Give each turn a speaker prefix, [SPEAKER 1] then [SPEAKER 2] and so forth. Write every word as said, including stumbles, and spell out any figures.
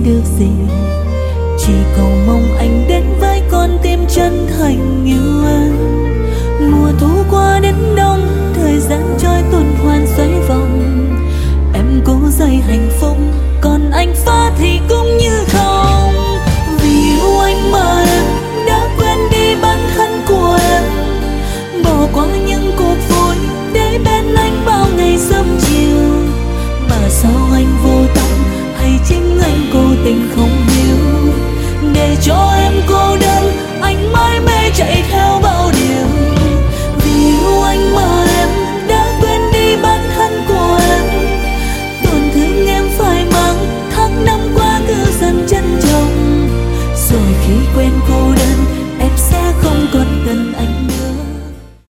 [SPEAKER 1] được gì, chỉ cầu mong anh đến với con tim chân thành như anh.